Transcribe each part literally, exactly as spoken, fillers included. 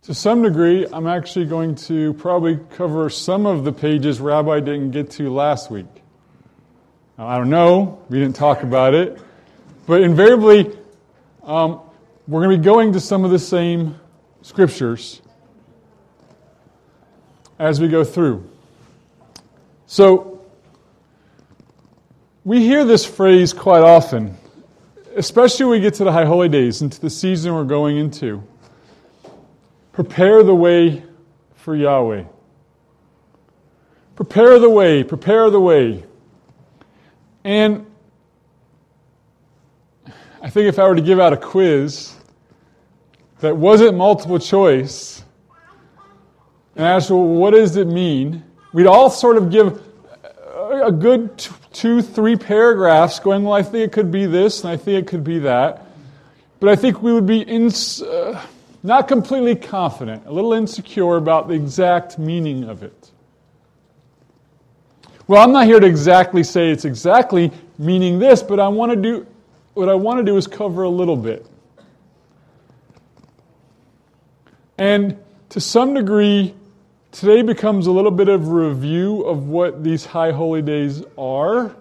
To some degree, I'm actually going to probably cover some of the pages Rabbi didn't get to last week. Now, I don't know, we didn't talk about it, but invariably, um, we're going to be going to some of the same scriptures as we go through. So, we hear this phrase quite often, especially when we get to the High Holy Days, into the season we're going into. Prepare the way for Yahweh. Prepare the way, prepare the way. And I think if I were to give out a quiz that wasn't multiple choice, and ask, well, what does it mean? We'd all sort of give a good two, three paragraphs going, well, I think it could be this, and I think it could be that. But I think we would be in, uh, not completely confident, a little insecure about the exact meaning of it. Well, I'm not here to exactly say it's exactly meaning this, but I want to do, what I want to do is cover a little bit. And to some degree, today becomes a little bit of a review of what these High Holy Days are.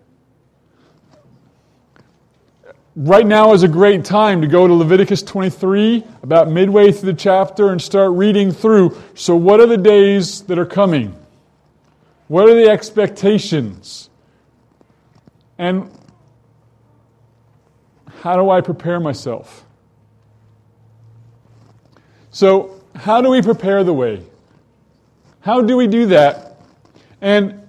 Right now is a great time to go to Leviticus twenty-three, about midway through the chapter, and start reading through. So what are the days that are coming? What are the expectations? And how do I prepare myself? So, how do we prepare the way? How do we do that? And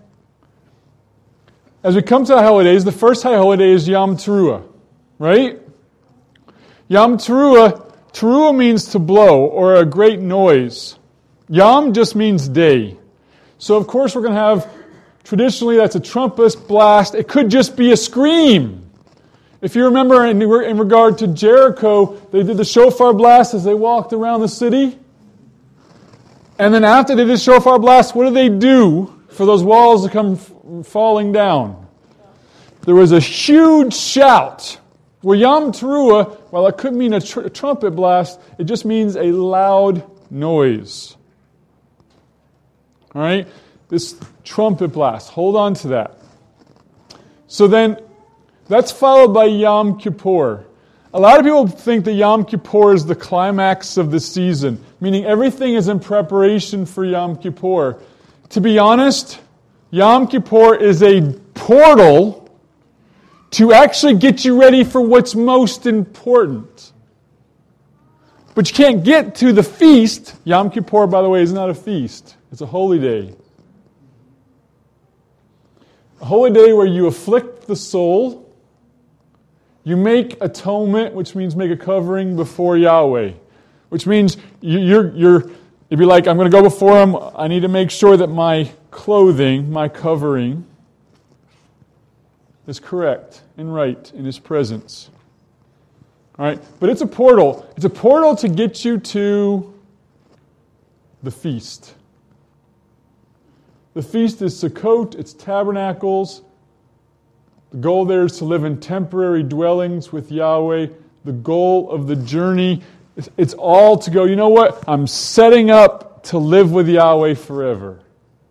as we come to the holidays, the first high holiday is Yom Teruah, right? Yom Teruah, Teruah means to blow or a great noise. Yom just means day. So of course we're going to have, traditionally that's a trumpet blast. It could just be a scream. If you remember in, in regard to Jericho, they did the shofar blast as they walked around the city. And then after they did the shofar blast, what did they do for those walls to come f- falling down? There was a huge shout. Where Yom Teruah, while it could mean a, tr- a trumpet blast, it just means a loud noise. All right? This trumpet blast. Hold on to that. So then, that's followed by Yom Kippur. A lot of people think that Yom Kippur is the climax of the season, meaning everything is in preparation for Yom Kippur. To be honest, Yom Kippur is a portal to actually get you ready for what's most important. But you can't get to the feast. Yom Kippur, by the way, is not a feast. It's a holy day. A holy day where you afflict the soul. You make atonement, which means make a covering before Yahweh. Which means you're, you're if you're like, I'm going to go before Him, I need to make sure that my clothing, my covering, is correct and right in His presence. All right? But it's a portal. It's a portal to get you to the feast. The feast is Sukkot, it's tabernacles. The goal there is to live in temporary dwellings with Yahweh. The goal of the journey, it's all to go, you know what? I'm setting up to live with Yahweh forever.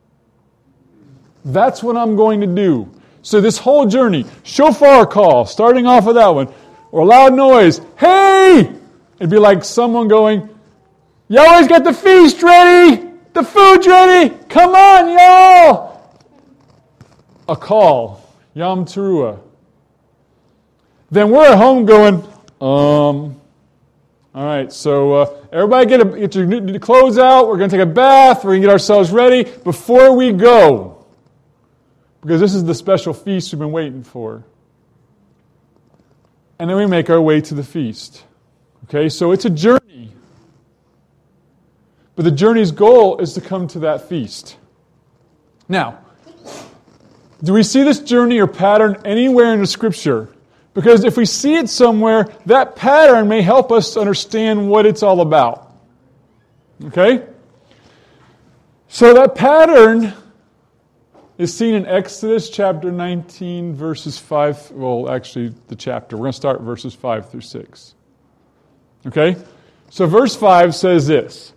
That's what I'm going to do. So this whole journey, shofar call, starting off with that one, or loud noise, hey! It'd be like someone going, Yahweh's got the feast ready! The food's ready! Come on, y'all! A call. Yom Teruah. Then we're at home going, um, all right, so uh, everybody get, a, get your new clothes out. We're going to take a bath. We're going to get ourselves ready before we go. Because this is the special feast we've been waiting for. And then we make our way to the feast. Okay, so it's a journey. But the journey's goal is to come to that feast. Now, do we see this journey or pattern anywhere in the Scripture? Because if we see it somewhere, that pattern may help us understand what it's all about. Okay? So that pattern is seen in Exodus chapter nineteen, verses five. Well, actually, the chapter. We're going to start verses five through six. Okay? So verse five says this.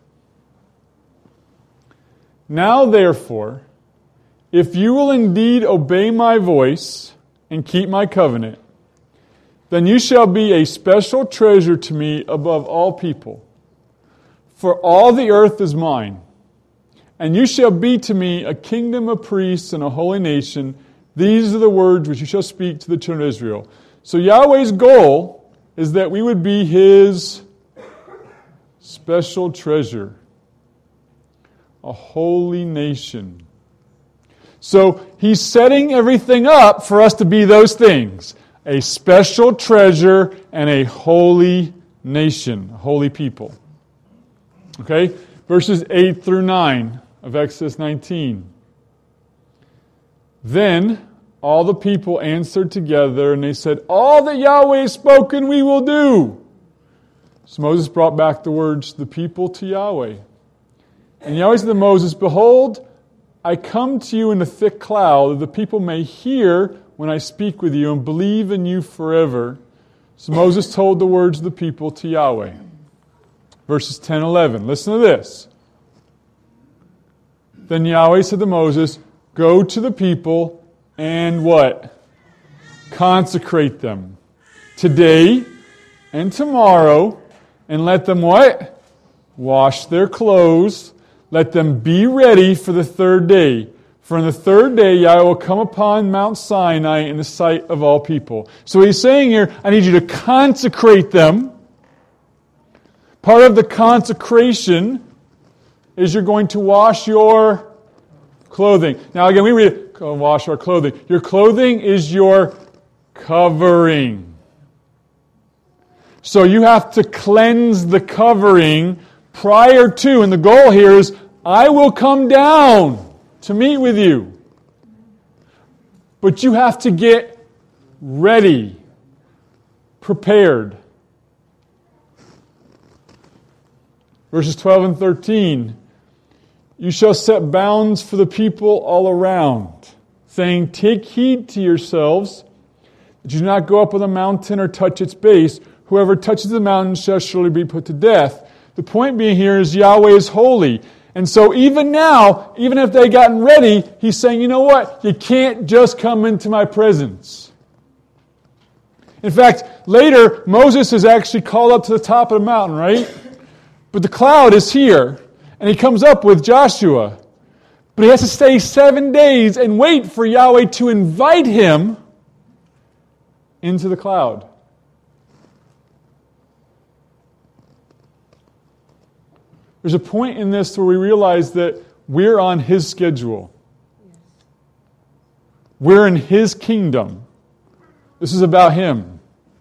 Now therefore, if you will indeed obey my voice and keep my covenant, then you shall be a special treasure to me above all people. For all the earth is mine, and you shall be to me a kingdom of priests and a holy nation. These are the words which you shall speak to the children of Israel. So Yahweh's goal is that we would be His special treasure, a holy nation. So He's setting everything up for us to be those things. A special treasure and a holy nation, a holy people. Okay? Verses eight through nine of Exodus nineteen. Then all the people answered together, and they said, all that Yahweh has spoken we will do. So Moses brought back the words, the people to Yahweh. And Yahweh said to Moses, behold, I come to you in a thick cloud, that the people may hear when I speak with you and believe in you forever. So Moses told the words of the people to Yahweh. Verses ten and eleven. Listen to this. Then Yahweh said to Moses, go to the people and what? Consecrate them today and tomorrow, and let them what? Wash their clothes. Let them be ready for the third day. For in the third day Yahweh will come upon Mount Sinai in the sight of all people. So He's saying here, I need you to consecrate them. Part of the consecration is you're going to wash your clothing. Now again, we read it, oh, wash our clothing. Your clothing is your covering. So you have to cleanse the covering prior to, and the goal here is, I will come down to meet with you. But you have to get ready, prepared. Verses twelve and thirteen. You shall set bounds for the people all around, saying, take heed to yourselves that you do not go up on the mountain or touch its base. Whoever touches the mountain shall surely be put to death. The point being here is Yahweh is holy. And so even now, even if they've gotten ready, He's saying, you know what? You can't just come into my presence. In fact, later, Moses is actually called up to the top of the mountain, right? But the cloud is here. And he comes up with Joshua. But he has to stay seven days and wait for Yahweh to invite him into the cloud. There's a point in this where we realize that we're on His schedule. We're in His kingdom. This is about Him.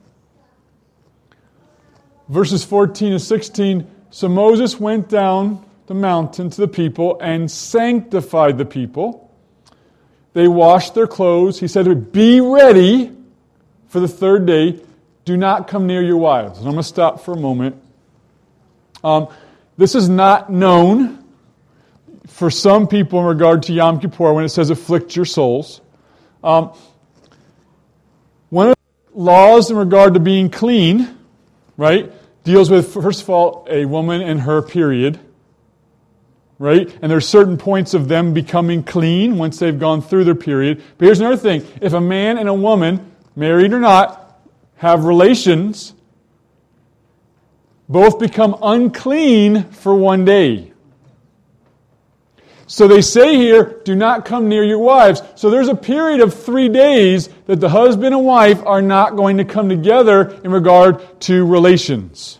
Verses fourteen and sixteen, so Moses went down the mountain to the people and sanctified the people. They washed their clothes. He said to them, be ready for the third day. Do not come near your wives. And I'm going to stop for a moment. Um... This is not known for some people in regard to Yom Kippur when it says afflict your souls. Um, one of the laws in regard to being clean, right, deals with, first of all, a woman and her period, right? And there's certain points of them becoming clean once they've gone through their period. But here's another thing. If a man and a woman, married or not, have relations, both become unclean for one day. So they say here, do not come near your wives. So there's a period of three days that the husband and wife are not going to come together in regard to relations.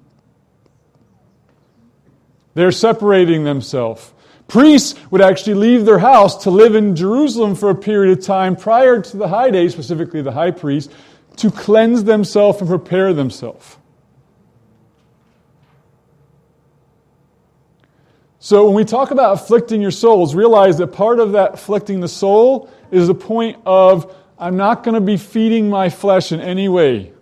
They're separating themselves. Priests would actually leave their house to live in Jerusalem for a period of time prior to the high day, specifically the high priest, to cleanse themselves and prepare themselves. So when we talk about afflicting your souls, realize that part of that afflicting the soul is the point of, I'm not going to be feeding my flesh in any way.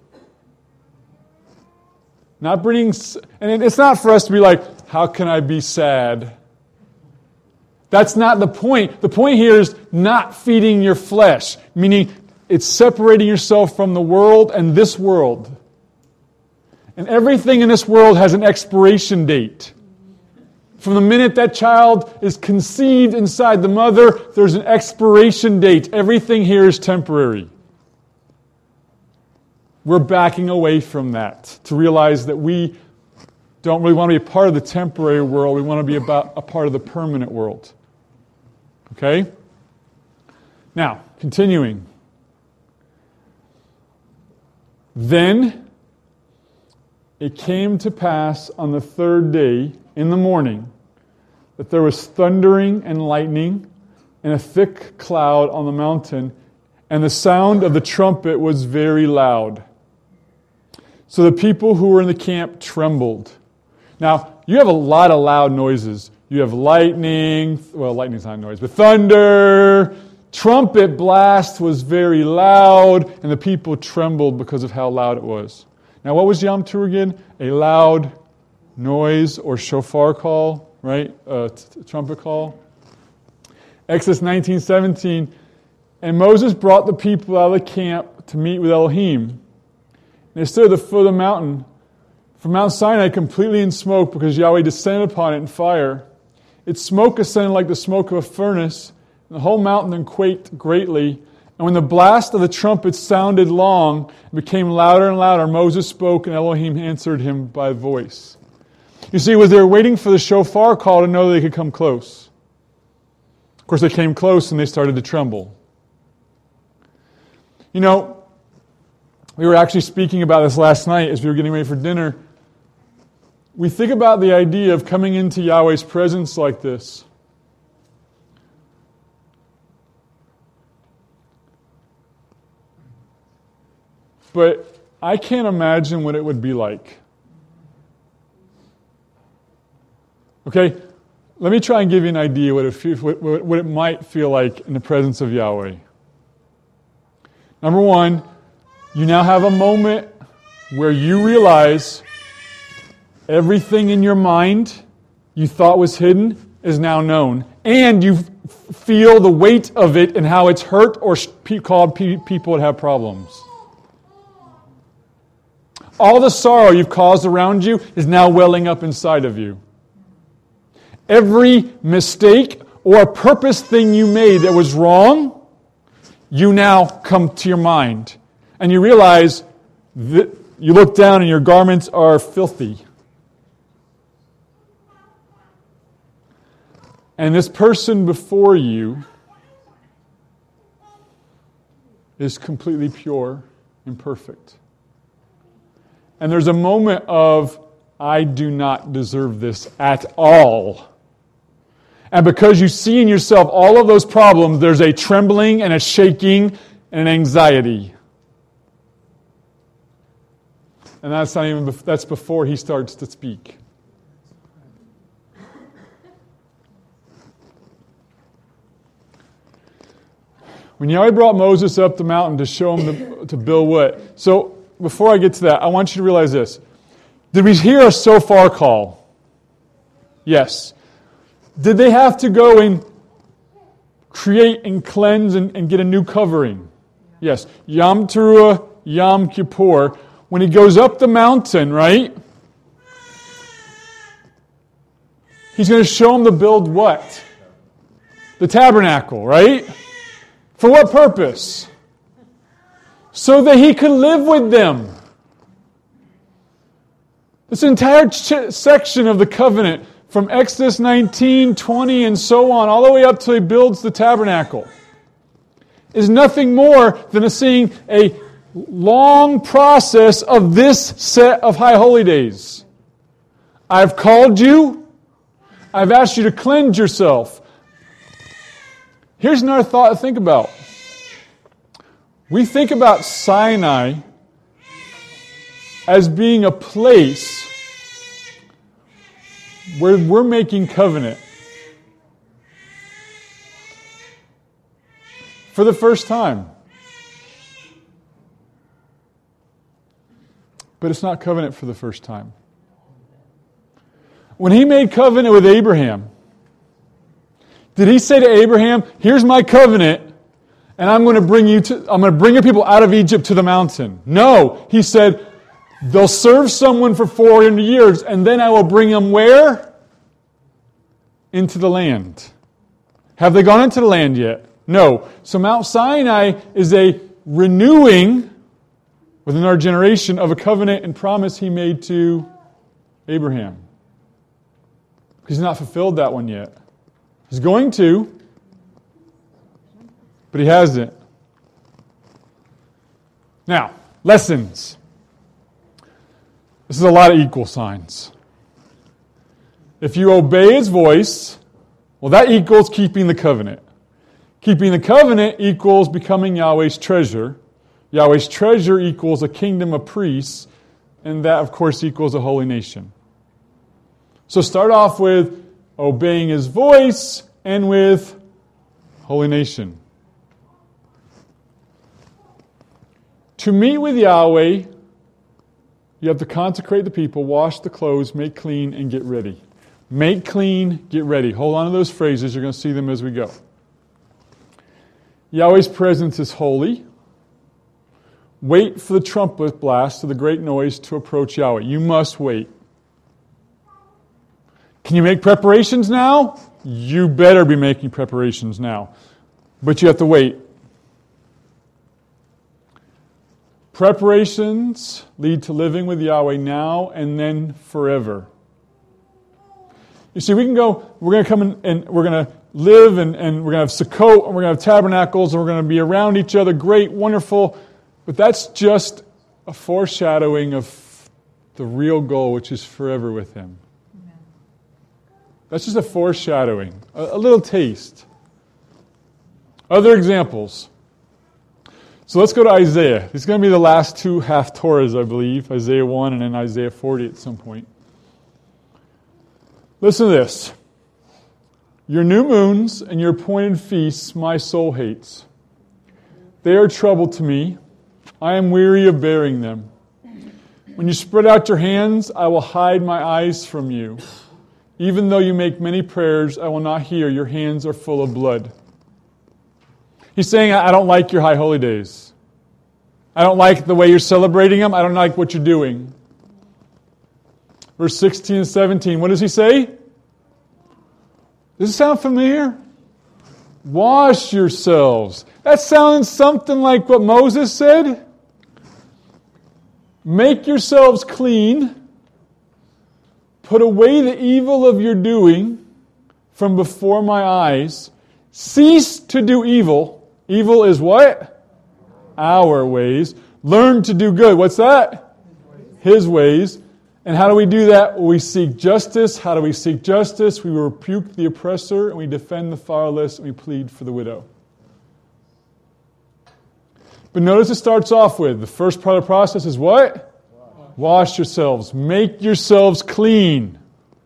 Not bringing, and it's not for us to be like, how can I be sad? That's not the point. The point here is not feeding your flesh, meaning it's separating yourself from the world and this world. And everything in this world has an expiration date. From the minute that child is conceived inside the mother, there's an expiration date. Everything here is temporary. We're backing away from that to realize that we don't really want to be a part of the temporary world. We want to be about a part of the permanent world. Okay? Now, continuing. Then it came to pass on the third day in the morning that there was thundering and lightning and a thick cloud on the mountain, and the sound of the trumpet was very loud. So the people who were in the camp trembled. Now, you have a lot of loud noises. You have lightning, well, lightning's not a noise, but thunder, trumpet blast was very loud, and the people trembled because of how loud it was. Now, what was Yom Teruah again? A loud noise or shofar call, right? A t- trumpet call. Exodus nineteen seventeen, and Moses brought the people out of the camp to meet with Elohim. And they stood at the foot of the mountain, from Mount Sinai, completely in smoke, because Yahweh descended upon it in fire. Its smoke ascended like the smoke of a furnace, and the whole mountain then quaked greatly. And when the blast of the trumpet sounded long, it became louder and louder. Moses spoke, and Elohim answered him by voice. You see, was they were waiting for the shofar call to know that they could come close. Of course, they came close, and they started to tremble. You know, we were actually speaking about this last night as we were getting ready for dinner. We think about the idea of coming into Yahweh's presence like this. But I can't imagine what it would be like. Okay, let me try and give you an idea what it, feel, what, what it might feel like in the presence of Yahweh. Number one, you now have a moment where you realize everything in your mind you thought was hidden is now known. And you f- feel the weight of it and how it's hurt or caused people that have problems. All the sorrow you've caused around you is now welling up inside of you. Every mistake or purpose thing you made that was wrong, you now come to your mind. And you realize that you look down and your garments are filthy. And this person before you is completely pure and perfect. And there's a moment of, I do not deserve this at all. And because you see in yourself all of those problems, there's a trembling and a shaking and an anxiety. And that's not even, that's before he starts to speak. When Yahweh brought Moses up the mountain to show him the, to build what? So, before I get to that, I want you to realize this. Did we hear a shofar call? Yes. Did they have to go and create and cleanse and, and get a new covering? Yes. Yom Teruah, Yom Kippur. When he goes up the mountain, right? He's going to show them to build what? The tabernacle, right? For what purpose? So that he could live with them. This entire ch- section of the covenant, from Exodus nineteen, twenty, and so on, all the way up till he builds the tabernacle, is nothing more than a seeing a long process of this set of high holy days. I've called you. I've asked you to cleanse yourself. Here's another thought to think about. We think about Sinai as being a place where we're making covenant for the first time. But it's not covenant for the first time. When he made covenant with Abraham, did he say to Abraham, here's my covenant, and I'm going to bring you to I'm going to bring your people out of Egypt to the mountain? No. He said, They'll serve someone for four hundred years, and then I will bring them where? Into the land. Have they gone into the land yet? No. So Mount Sinai is a renewing within our generation of a covenant and promise he made to Abraham. He's not fulfilled that one yet. He's going to, but he hasn't. Now, lessons. This is a lot of equal signs. If you obey his voice, well, that equals keeping the covenant. Keeping the covenant equals becoming Yahweh's treasure. Yahweh's treasure equals a kingdom of priests, and that, of course, equals a holy nation. So start off with obeying his voice and with holy nation. To meet with Yahweh, you have to consecrate the people, wash the clothes, make clean, and get ready. Make clean, get ready. Hold on to those phrases. You're going to see them as we go. Yahweh's presence is holy. Wait for the trumpet blast of the great noise to approach Yahweh. You must wait. Can you make preparations now? You better be making preparations now. But you have to wait. Preparations lead to living with Yahweh now and then forever. You see, we can go, we're going to come in, and we're going to live, and, and we're going to have Sukkot, and we're going to have tabernacles, and we're going to be around each other, great, wonderful. But that's just a foreshadowing of the real goal, which is forever with him. Amen. That's just a foreshadowing, a, a little taste. Other examples. So let's go to Isaiah. These are going to be the last two half-Torahs, I believe. Isaiah one and then Isaiah forty at some point. Listen to this. Your new moons and your appointed feasts my soul hates. They are trouble to me. I am weary of bearing them. When you spread out your hands, I will hide my eyes from you. Even though you make many prayers, I will not hear. Your hands are full of blood. He's saying, I don't like your high holy days. I don't like the way you're celebrating them. I don't like what you're doing. Verse sixteen and seventeen, what does he say? Does it sound familiar? Wash yourselves. That sounds something like what Moses said. Make yourselves clean. Put away the evil of your doing from before my eyes. Cease to do evil. Evil is what? Our ways. Learn to do good. What's that? His ways. And how do we do that? We seek justice. How do we seek justice? We rebuke the oppressor, and we defend the fatherless, and we plead for the widow. But notice it starts off with, the first part of the process is what? Wash, Wash yourselves. Make yourselves clean.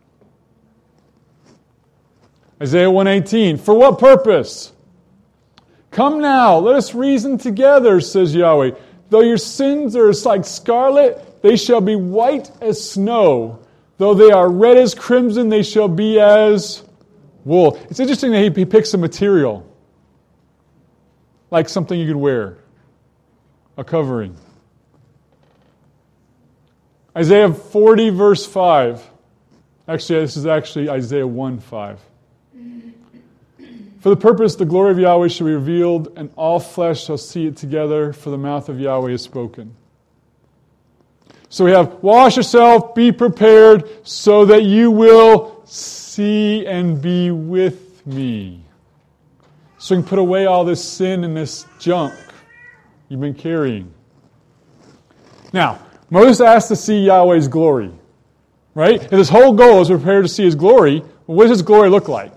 Isaiah one eighteen. For what purpose? Come now, let us reason together, says Yahweh. Though your sins are like scarlet, they shall be white as snow. Though they are red as crimson, they shall be as wool. It's interesting that he, he picks a material, like something you could wear, a covering. Isaiah forty, verse five. Actually, this is actually Isaiah one, five. For the purpose, the glory of Yahweh shall be revealed, and all flesh shall see it together, for the mouth of Yahweh is spoken. So we have, wash yourself, be prepared, so that you will see and be with me. So you can put away all this sin and this junk you've been carrying. Now, Moses asked to see Yahweh's glory, right? And his whole goal is prepared to see his glory. Well, what does his glory look like?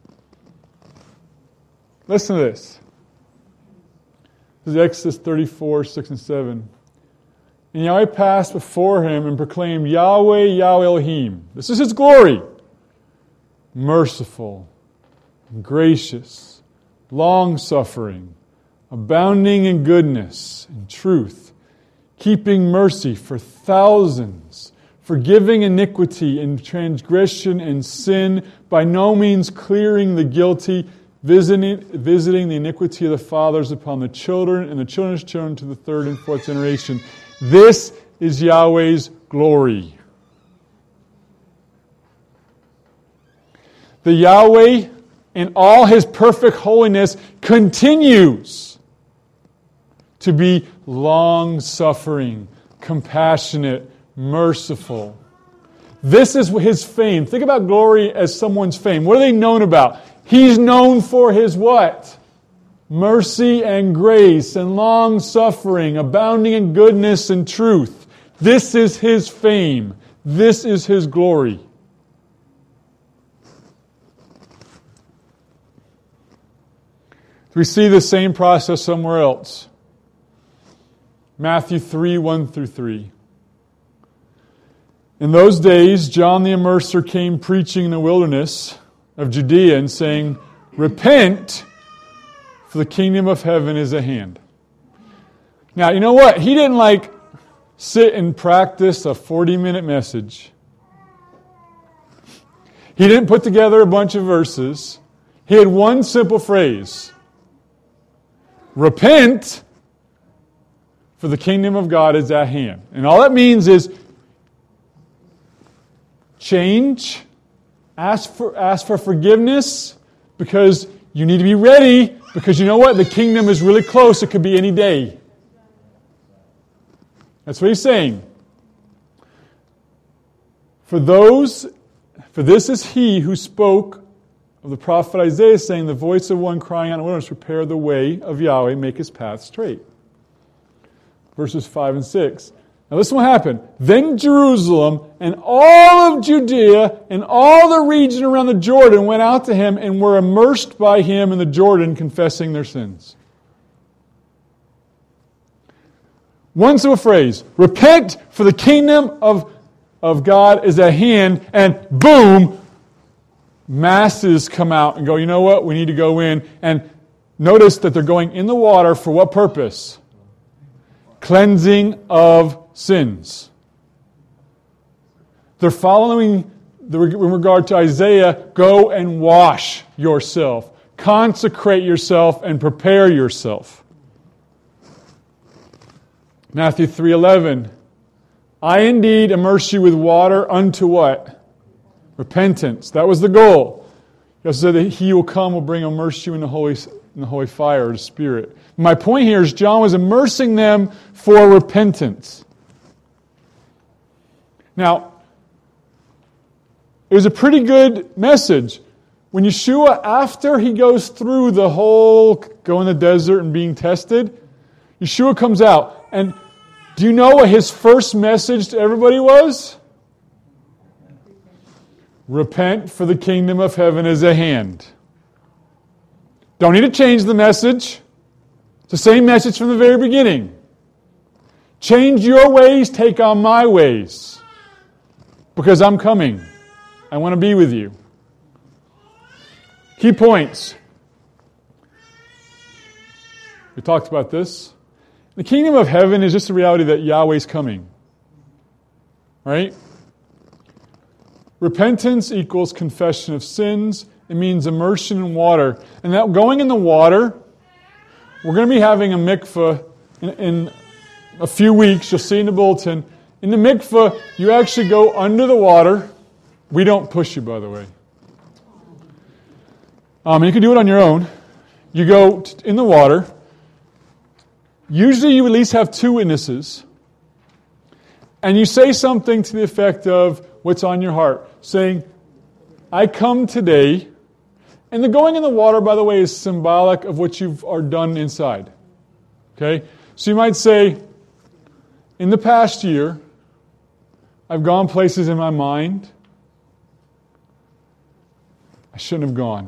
Listen to this. This is Exodus thirty-four, six and seven. And Yahweh passed before him and proclaimed, Yahweh, Yahweh Elohim. This is his glory. Merciful, gracious, long-suffering, abounding in goodness and truth, keeping mercy for thousands, forgiving iniquity and transgression and sin, by no means clearing the guilty, Visiting, visiting the iniquity of the fathers upon the children and the children's children to the third and fourth generation. This is Yahweh's glory. The Yahweh, in all His perfect holiness, continues to be long-suffering, compassionate, merciful. This is His fame. Think about glory as someone's fame. What are they known about? He's known for His what? Mercy and grace and long-suffering, abounding in goodness and truth. This is His fame. This is His glory. We see the same process somewhere else. Matthew three, one through three. In those days, John the Immerser came preaching in the wilderness of Judea and saying, "Repent, for the kingdom of heaven is at hand." Now, you know what? He didn't like sit and practice a forty-minute message. He didn't put together a bunch of verses. He had one simple phrase. Repent, for the kingdom of God is at hand. And all that means is change, ask for, ask for forgiveness, because you need to be ready, because you know what? The kingdom is really close. It could be any day. That's what he's saying. For those, for this is he who spoke of the prophet Isaiah, saying, "The voice of one crying out in the wilderness, prepare the way of Yahweh, make His path straight." Verses five and six. Now listen what happened. Then Jerusalem and all of Judea and all the region around the Jordan went out to him and were immersed by him in the Jordan, confessing their sins. One simple phrase. Repent, for the kingdom of, of God is at hand, and boom, masses come out and go, you know what? We need to go in. And notice that they're going in the water for what purpose? Cleansing of sins. They're following, the, in regard to Isaiah, go and wash yourself. Consecrate yourself and prepare yourself. Matthew three eleven. I indeed immerse you with water unto what? Repentance. That was the goal. He also said that He will come will bring immerse you in the holy in the holy fire, or the Spirit. My point here is John was immersing them for repentance. Now, it was a pretty good message. When Yeshua, after He goes through the whole going in the desert and being tested, Yeshua comes out. And do you know what His first message to everybody was? Repent, for the kingdom of heaven is at hand. Don't need to change the message. It's the same message from the very beginning. Change your ways, take on my ways. Because I'm coming. I want to be with you. Key points. We talked about this. The kingdom of heaven is just the reality that Yahweh's coming. Right? Repentance equals confession of sins. It means immersion in water. And that going in the water, we're going to be having a mikveh in, in a few weeks. You'll see in the bulletin. In the mikveh, you actually go under the water. We don't push you, by the way. Um, you can do it on your own. You go t- in the water. Usually you at least have two witnesses. And you say something to the effect of what's on your heart. Saying, I come today. And the going in the water, by the way, is symbolic of what you've are done inside. Okay? So you might say, in the past year, I've gone places in my mind I shouldn't have gone.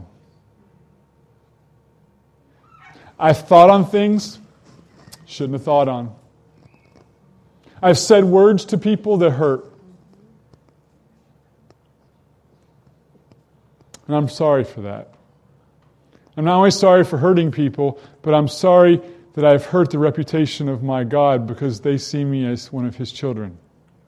I've thought on things shouldn't have thought on. I've said words to people that hurt. And I'm sorry for that. I'm not only sorry for hurting people, but I'm sorry that I've hurt the reputation of my God because they see me as one of His children.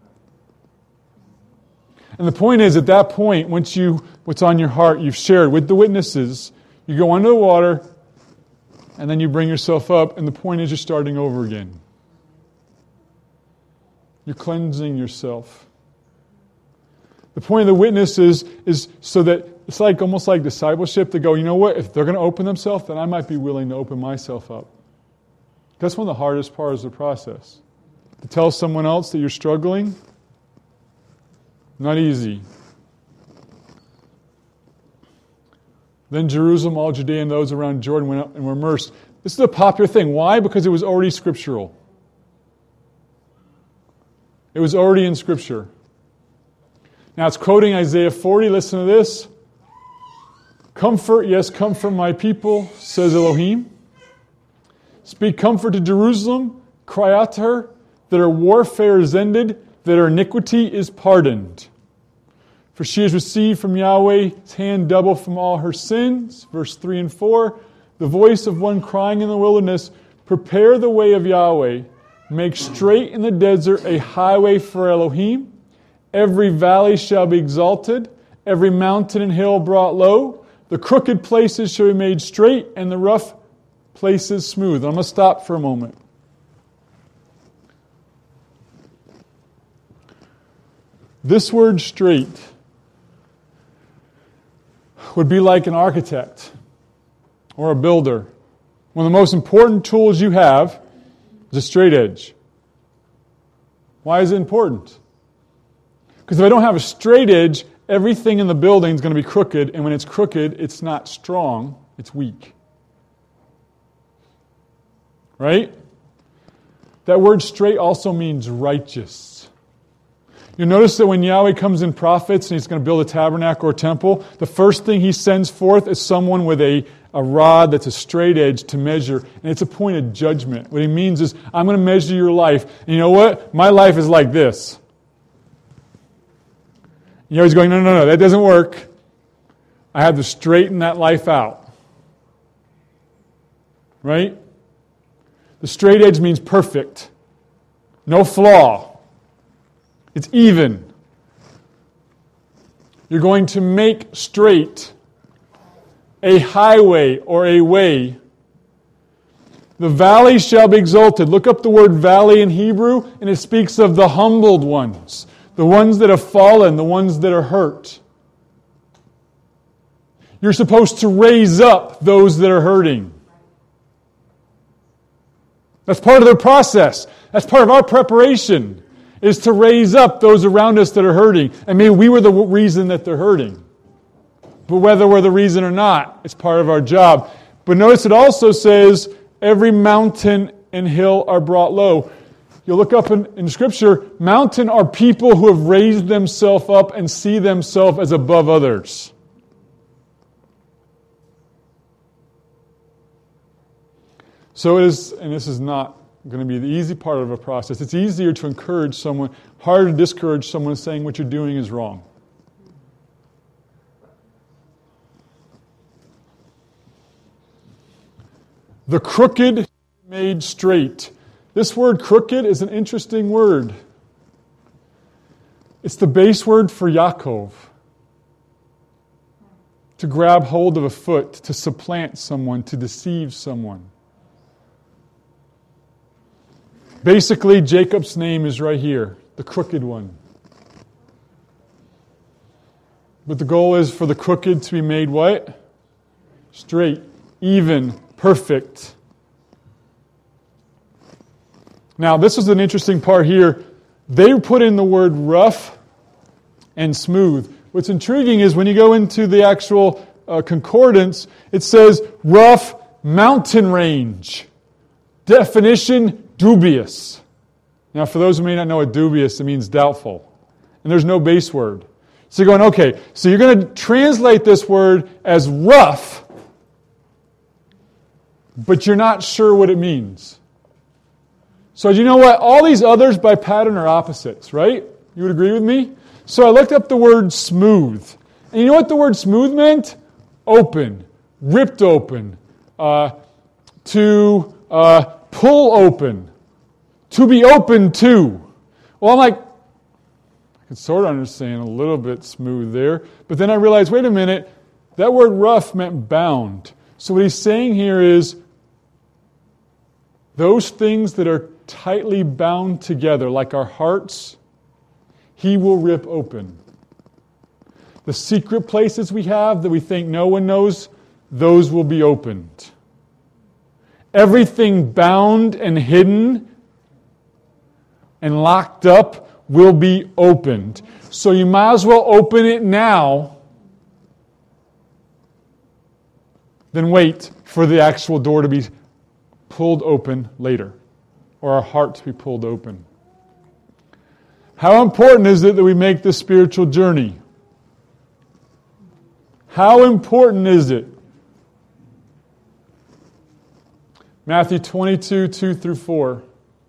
And the point is, at that point, once you, what's on your heart, you've shared with the witnesses, you go under the water, and then you bring yourself up, and the point is you're starting over again. You're cleansing yourself. The point of the witness is, is so that it's like almost like discipleship to go, you know what, if they're going to open themselves, then I might be willing to open myself up. That's one of the hardest parts of the process. To tell someone else that you're struggling, not easy. Then Jerusalem, all Judea, and those around Jordan went up and were immersed. This is a popular thing. Why? Because it was already scriptural. It was already in Scripture. Now it's quoting Isaiah forty. Listen to this. Comfort, yes, comfort my people, says Elohim. Speak comfort to Jerusalem. Cry out to her that her warfare is ended, that her iniquity is pardoned. For she has received from Yahweh's hand double from all her sins. Verse three and four. The voice of one crying in the wilderness, prepare the way of Yahweh. Make straight in the desert a highway for Elohim. Every valley shall be exalted, every mountain and hill brought low. The crooked places shall be made straight, and the rough places smooth. I'm going to stop for a moment. This word straight would be like an architect or a builder. One of the most important tools you have is a straight edge. Why is it important? Because if I don't have a straight edge, everything in the building is going to be crooked, and when it's crooked, it's not strong, it's weak. Right? That word straight also means righteous. You'll notice that when Yahweh comes in prophets and He's going to build a tabernacle or temple, the first thing He sends forth is someone with a, a rod that's a straight edge to measure, and it's a point of judgment. What He means is, I'm going to measure your life, and you know what? My life is like this. You're always going, no, no, no, that doesn't work. I have to straighten that life out. Right? The straight edge means perfect. No flaw. It's even. You're going to make straight a highway or a way. The valley shall be exalted. Look up the word valley in Hebrew, and it speaks of the humbled ones. The ones that have fallen, the ones that are hurt. You're supposed to raise up those that are hurting. That's part of the process. That's part of our preparation, is to raise up those around us that are hurting. And maybe we were the reason that they're hurting. But whether we're the reason or not, it's part of our job. But notice it also says, every mountain and hill are brought low. You'll look up in, in Scripture, mountain are people who have raised themselves up and see themselves as above others. So it is, and this is not going to be the easy part of a process. It's easier to encourage someone, harder to discourage someone saying what you're doing is wrong. The crooked made straight. This word crooked is an interesting word. It's the base word for Yaakov. To grab hold of a foot, to supplant someone, to deceive someone. Basically, Jacob's name is right here, the crooked one. But the goal is for the crooked to be made what? Straight, even, perfect. Now, this is an interesting part here. They put in the word rough and smooth. What's intriguing is when you go into the actual uh, concordance, it says rough mountain range. Definition, dubious. Now, for those who may not know what dubious, it means doubtful. And there's no base word. So you're going, okay, so you're going to translate this word as rough, but you're not sure what it means. So you know what? All these others by pattern are opposites, right? You would agree with me? So I looked up the word smooth. And you know what the word smooth meant? Open. Ripped open. Uh, to uh, pull open. To be open to. Well, I'm like, I can sort of understand a little bit smooth there. But then I realized, wait a minute, that word rough meant bound. So what he's saying here is, those things that are tightly bound together, like our hearts, He will rip open. The secret places we have that we think no one knows, those will be opened. Everything bound and hidden and locked up will be opened. So you might as well open it now than wait for the actual door to be pulled open later, or our heart to be pulled open. How important is it that we make this spiritual journey? How important is it? Matthew twenty-two, two through four.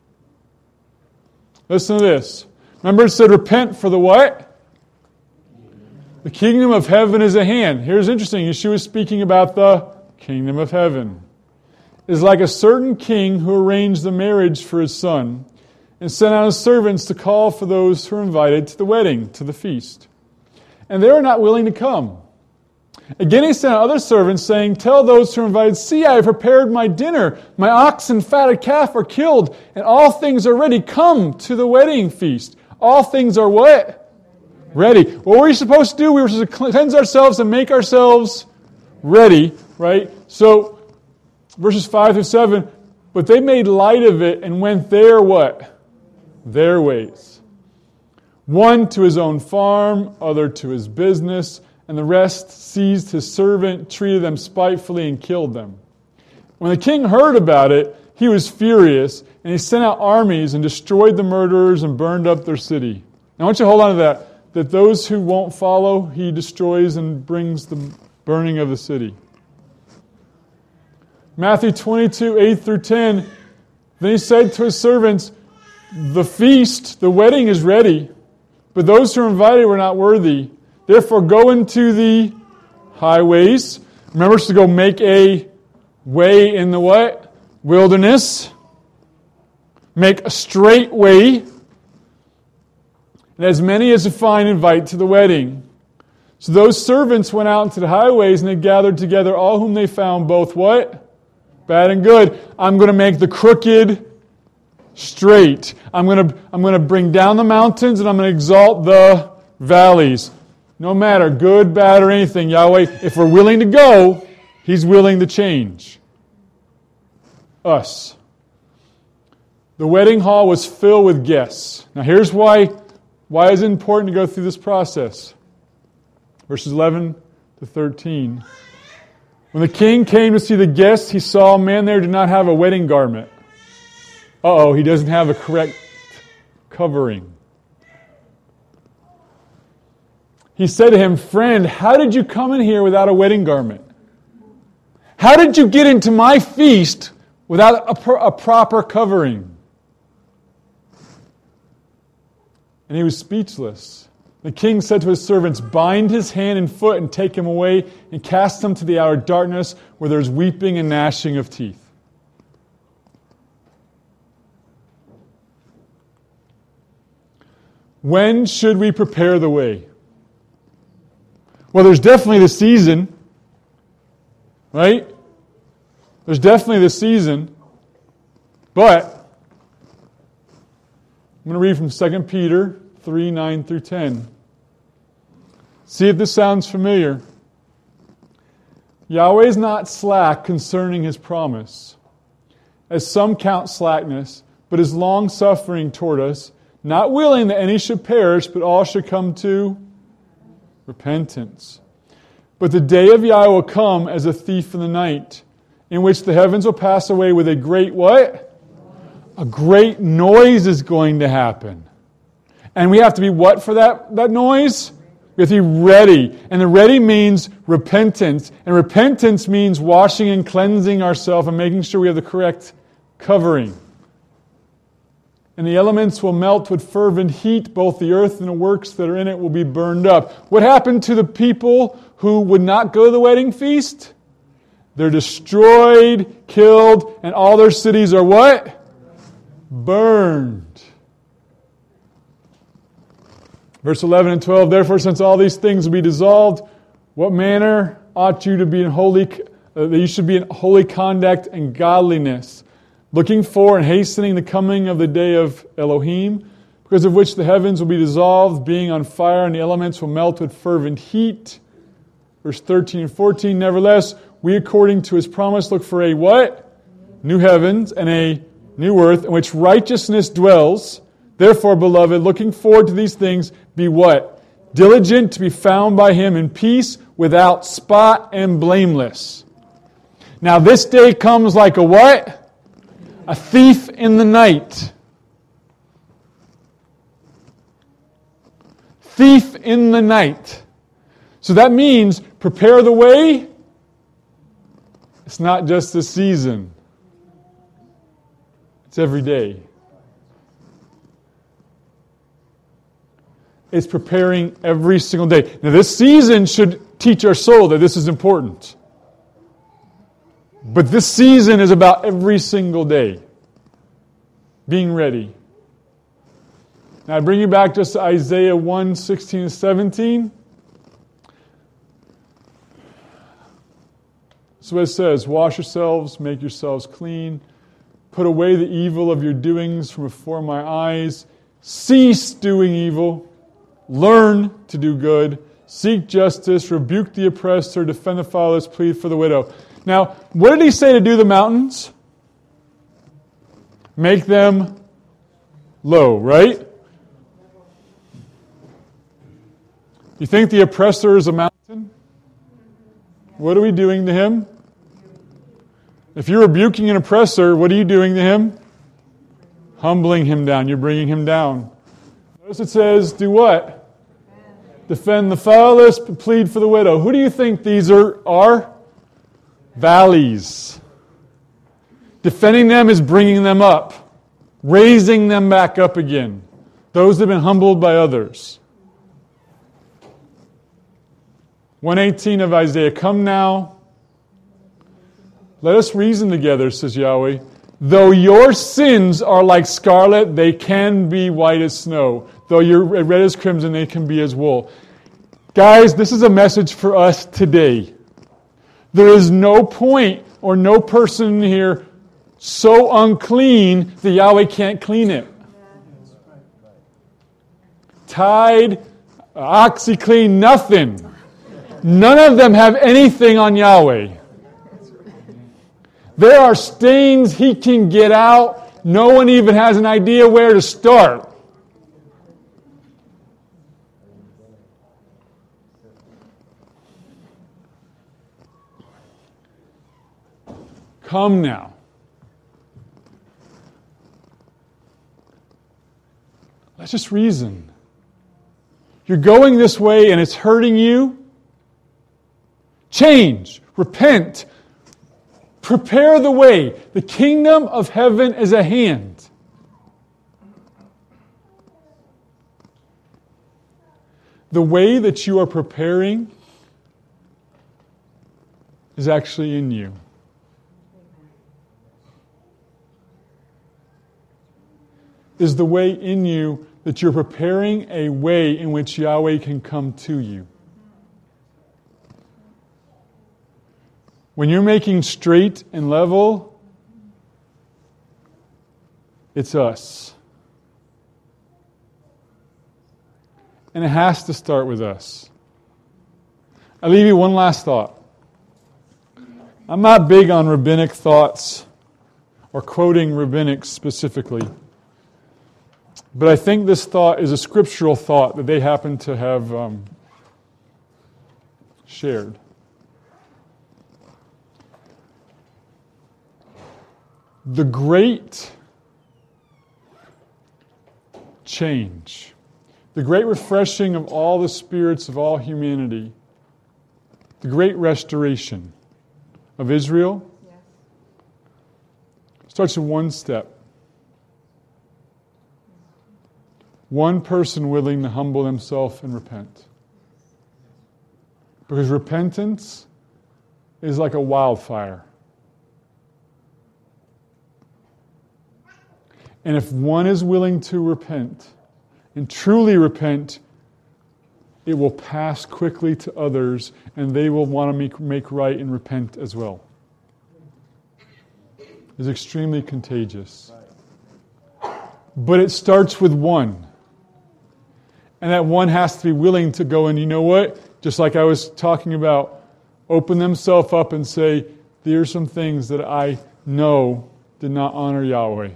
Listen to this. Remember it said, repent for the what? The kingdom of heaven is at hand. Here's interesting. Yeshua is speaking about the kingdom of heaven. It is like a certain king who arranged the marriage for his son and sent out his servants to call for those who were invited to the wedding, to the feast. And they were not willing to come. Again he sent out other servants, saying, tell those who are invited, see, I have prepared my dinner. My ox and fatted calf are killed, and all things are ready. Come to the wedding feast. All things are what? Ready. What were we supposed to do? We were supposed to cleanse ourselves and make ourselves ready, right? So, verses five through seven, but they made light of it and went their what? Their ways. One to his own farm, other to his business, and the rest seized his servant, treated them spitefully, and killed them. When the king heard about it, he was furious, and he sent out armies and destroyed the murderers and burned up their city. Now I want you to hold on to that, that those who won't follow, he destroys and brings the burning of the city. Matthew twenty-two, eight through ten, then he said to his servants, the feast, the wedding is ready, but those who are invited were not worthy. Therefore, go into the highways. Remember to go make a way in the what? Wilderness. Make a straight way. And as many as you find, invite to the wedding. So those servants went out into the highways and they gathered together all whom they found, both what? Bad and good. I'm going to make the crooked straight. I'm going to, I'm going to bring down the mountains and I'm going to exalt the valleys. No matter, good, bad, or anything, Yahweh, if we're willing to go, He's willing to change us. The wedding hall was filled with guests. Now here's why, why is it important to go through this process. Verses eleven to thirteen. When the king came to see the guests, he saw a man there did not have a wedding garment. Uh-oh, he doesn't have a correct covering. He said to him, friend, how did you come in here without a wedding garment? How did you get into my feast without a, pro- a proper covering? And he was speechless. The king said to his servants, bind his hand and foot and take him away and cast him to the outer darkness where there's weeping and gnashing of teeth. When should we prepare the way? Well, there's definitely the season, right? There's definitely the season, but I'm going to read from Second Peter three, nine through ten. See if this sounds familiar. Yahweh is not slack concerning His promise, as some count slackness, but is long-suffering toward us, not willing that any should perish, but all should come to repentance. But the day of Yahweh will come as a thief in the night, in which the heavens will pass away with a great what? A great noise is going to happen. And we have to be what for that, that noise? We have to be ready. And the ready means repentance. And repentance means washing and cleansing ourselves and making sure we have the correct covering. And the elements will melt with fervent heat. Both the earth and the works that are in it will be burned up. What happened to the people who would not go to the wedding feast? They're destroyed, killed, and all their cities are what? Burned. Verse eleven and twelve, therefore, since all these things will be dissolved, what manner ought you to be in holy, uh, that you should be in holy conduct and godliness, looking for and hastening the coming of the day of Elohim, because of which the heavens will be dissolved, being on fire, and the elements will melt with fervent heat. Verse thirteen and fourteen, nevertheless, we according to his promise look for a what? New heavens and a new earth, in which righteousness dwells. Therefore, beloved, looking forward to these things, be what? Diligent to be found by him in peace, without spot and blameless. Now this day comes like a what? A thief in the night. Thief in the night. So that means prepare the way. It's not just this season. It's every day. It's preparing every single day. Now this season should teach our soul that this is important. But this season is about every single day. Being ready. Now I bring you back just to Isaiah one, sixteen and seventeen. So it says, wash yourselves, make yourselves clean. Put away the evil of your doings from before my eyes. Cease doing evil. Learn to do good. Seek justice. Rebuke the oppressor. Defend the fatherless. Plead for the widow. Now, what did he say to do the mountains? Make them low, right? You think the oppressor is a mountain? What are we doing to him? If you're rebuking an oppressor, what are you doing to him? Humbling him down. You're bringing him down. Notice it says, do what? Defend the fatherless, plead for the widow. Who do you think these are? are? Valleys. Defending them is bringing them up. Raising them back up again. Those that have been humbled by others. one eighteen of Isaiah, come now. Let us reason together, says Yahweh. Though your sins are like scarlet, they can be white as snow. Though you're red as crimson, they can be as wool. Guys, this is a message for us today. There is no point or no person here so unclean that Yahweh can't clean it. Tide, OxyClean, nothing. None of them have anything on Yahweh. There are stains he can get out. No one even has an idea where to start. Come now. Let's just reason. You're going this way and it's hurting you. Change. Repent. Prepare the way. The kingdom of heaven is at hand. The way that you are preparing is actually in you. Is the way in you that you're preparing a way in which Yahweh can come to you. When you're making straight and level, it's us. And it has to start with us. I'll leave you one last thought. I'm not big on rabbinic thoughts or quoting rabbinics specifically. But I think this thought is a scriptural thought that they happen to have um, shared. The great change, the great refreshing of all the spirits of all humanity, the great restoration of Israel starts in one step. One person willing to humble himself and repent. Because repentance is like a wildfire. And if one is willing to repent, and truly repent, it will pass quickly to others, and they will want to make, make right and repent as well. is extremely contagious. But it starts with one. And that one has to be willing to go and, you know what? Just like I was talking about, open themselves up and say, there are some things that I know did not honor Yahweh.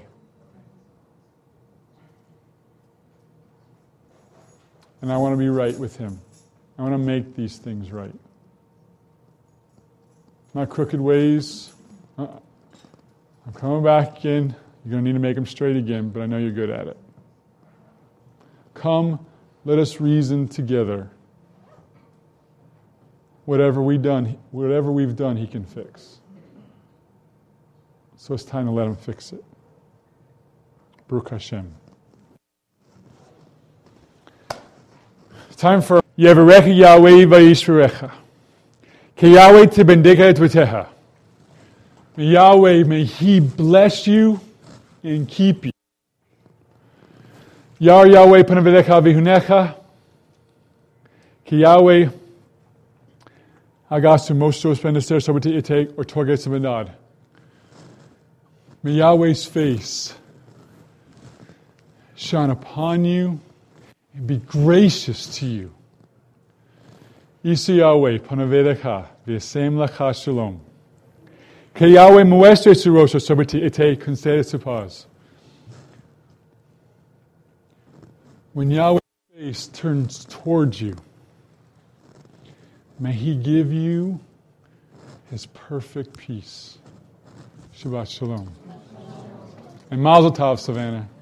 And I want to be right with Him. I want to make these things right. My crooked ways, uh, I'm coming back in. You're going to need to make them straight again, but I know you're good at it. Come, let us reason together. Whatever we done, whatever we've done, He can fix. So it's time to let Him fix it. Baruch Hashem. It's time for Yevarecha Yahweh vayishmerecha. Ke Yahweh tibendeka et v'teha. May Yahweh, may He bless you and keep you. Yar Yahweh panavedecha vihunecha. Ki Yahweh agasu mosto spendeser sobati ite or torget semenad. May Yahweh's face shine upon you and be gracious to you. Isi Yahweh panavedecha v'yasem lacha shalom. Ke Yahweh muestre surosha sobati ite concede supaz. When Yahweh's face turns towards you, may He give you His perfect peace. Shabbat Shalom. And Mazel Tov, Savannah.